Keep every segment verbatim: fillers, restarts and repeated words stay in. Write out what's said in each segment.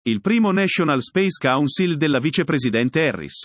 Il primo National Space Council della vicepresidente Harris.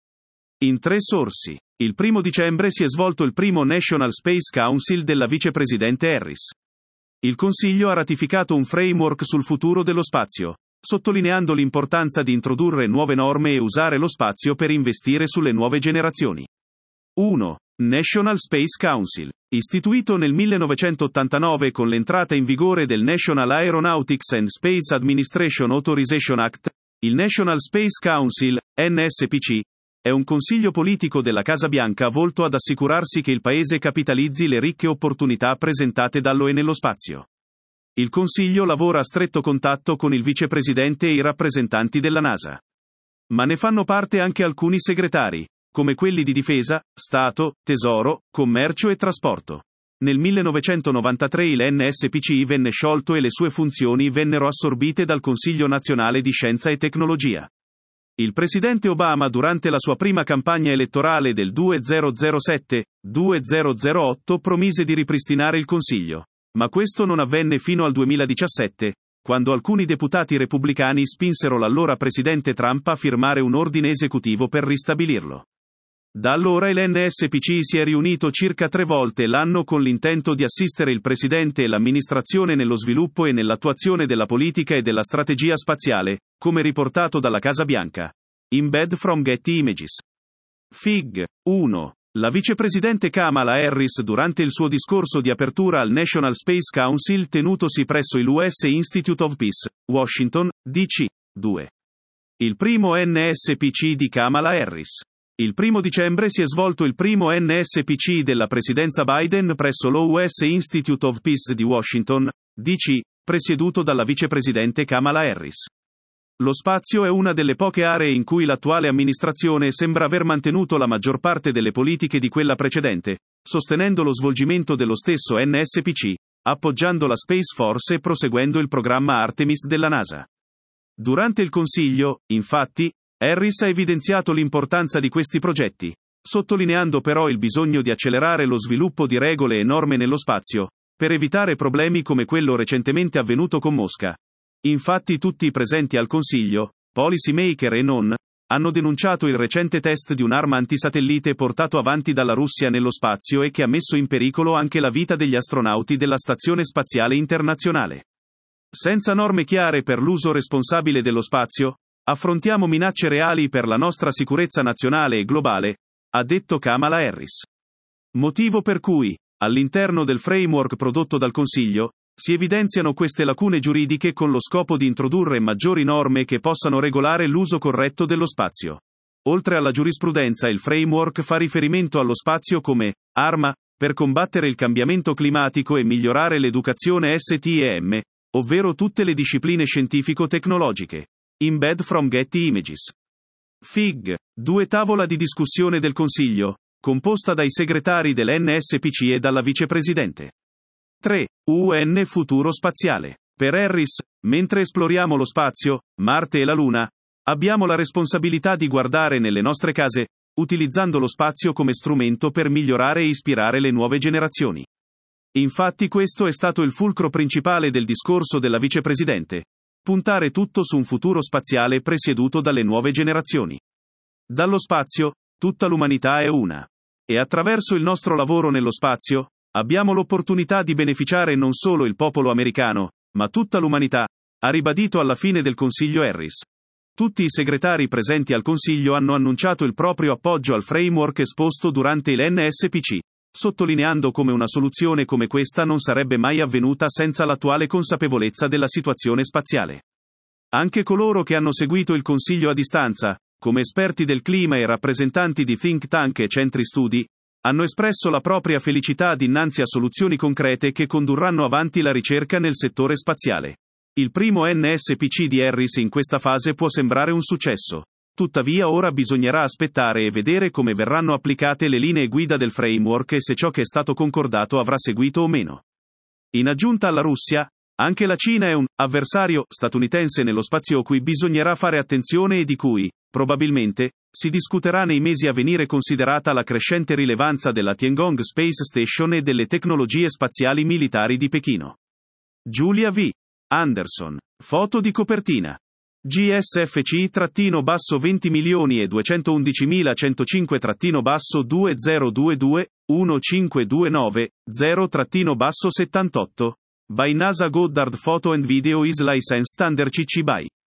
In tre sorsi. Il primo dicembre si è svolto il primo National Space Council della vicepresidente Harris. Il Consiglio ha ratificato un framework sul futuro dello spazio, sottolineando l'importanza di introdurre nuove norme e usare lo spazio per investire sulle nuove generazioni. uno. National Space Council. Istituito nel millenovecentottantanove con l'entrata in vigore del National Aeronautics and Space Administration Authorization Act, il National Space Council, N S P C, è un consiglio politico della Casa Bianca volto ad assicurarsi che il paese capitalizzi le ricche opportunità presentate dall'O E nello spazio. Il consiglio lavora a stretto contatto con il vicepresidente e i rappresentanti della NASA. Ma ne fanno parte anche alcuni segretari, come quelli di difesa, Stato, Tesoro, Commercio e Trasporto. Nel millenovecentonovantatré il N S P C venne sciolto e le sue funzioni vennero assorbite dal Consiglio Nazionale di Scienza e Tecnologia. Il presidente Obama, durante la sua prima campagna elettorale del duemilasette duemilaotto, promise di ripristinare il Consiglio, ma questo non avvenne fino al duemiladiciassette, quando alcuni deputati repubblicani spinsero l'allora presidente Trump a firmare un ordine esecutivo per ristabilirlo. Da allora il N S P C si è riunito circa tre volte l'anno con l'intento di assistere il presidente e l'amministrazione nello sviluppo e nell'attuazione della politica e della strategia spaziale, come riportato dalla Casa Bianca. Embed from Getty Images. Fig. uno. La vicepresidente Kamala Harris, durante il suo discorso di apertura al National Space Council tenutosi presso il U S Institute of Peace, Washington, D C. due. Il primo N S P C di Kamala Harris. Il primo dicembre si è svolto il primo N S P C della presidenza Biden presso lo U S Institute of Peace di Washington, D C, presieduto dalla vicepresidente Kamala Harris. Lo spazio è una delle poche aree in cui l'attuale amministrazione sembra aver mantenuto la maggior parte delle politiche di quella precedente, sostenendo lo svolgimento dello stesso N S P C, appoggiando la Space Force e proseguendo il programma Artemis della NASA. Durante il Consiglio, infatti, Harris ha evidenziato l'importanza di questi progetti, sottolineando però il bisogno di accelerare lo sviluppo di regole e norme nello spazio, per evitare problemi come quello recentemente avvenuto con Mosca. Infatti tutti i presenti al Consiglio, policy maker e non, hanno denunciato il recente test di un'arma antisatellite portato avanti dalla Russia nello spazio e che ha messo in pericolo anche la vita degli astronauti della Stazione Spaziale Internazionale. Senza norme chiare per l'uso responsabile dello spazio, affrontiamo minacce reali per la nostra sicurezza nazionale e globale, ha detto Kamala Harris. Motivo per cui, all'interno del framework prodotto dal Consiglio, si evidenziano queste lacune giuridiche con lo scopo di introdurre maggiori norme che possano regolare l'uso corretto dello spazio. Oltre alla giurisprudenza, il framework fa riferimento allo spazio come arma per combattere il cambiamento climatico e migliorare l'educazione STEM, ovvero tutte le discipline scientifico-tecnologiche. Embed from Getty Images. Fig. due Tavola di discussione del Consiglio, composta dai segretari dell'N S P C e dalla vicepresidente. tre. U N Futuro spaziale. Per Harris, mentre esploriamo lo spazio, Marte e la Luna, abbiamo la responsabilità di guardare nelle nostre case, utilizzando lo spazio come strumento per migliorare e ispirare le nuove generazioni. Infatti questo è stato il fulcro principale del discorso della vicepresidente. Puntare tutto su un futuro spaziale presieduto dalle nuove generazioni. Dallo spazio, tutta l'umanità è una. E attraverso il nostro lavoro nello spazio, abbiamo l'opportunità di beneficiare non solo il popolo americano, ma tutta l'umanità, ha ribadito alla fine del Consiglio Harris. Tutti i segretari presenti al Consiglio hanno annunciato il proprio appoggio al framework esposto durante il N S P C, sottolineando come una soluzione come questa non sarebbe mai avvenuta senza l'attuale consapevolezza della situazione spaziale. Anche coloro che hanno seguito il Consiglio a distanza, come esperti del clima e rappresentanti di think tank e centri studi, hanno espresso la propria felicità dinanzi a soluzioni concrete che condurranno avanti la ricerca nel settore spaziale. Il primo N S P C di Harris in questa fase può sembrare un successo. Tuttavia ora bisognerà aspettare e vedere come verranno applicate le linee guida del framework e se ciò che è stato concordato avrà seguito o meno. In aggiunta alla Russia, anche la Cina è un avversario statunitense nello spazio cui bisognerà fare attenzione e di cui, probabilmente, si discuterà nei mesi a venire considerata la crescente rilevanza della Tiangong Space Station e delle tecnologie spaziali militari di Pechino. Julia V. Anderson. Foto di copertina. G S F C I-venti milioni e duecentoundicimilacentoccinque duemiladiciannove quindicinquecentonovantanove zero settantotto by NASA Goddard Photo and Video is licensed under C C B Y.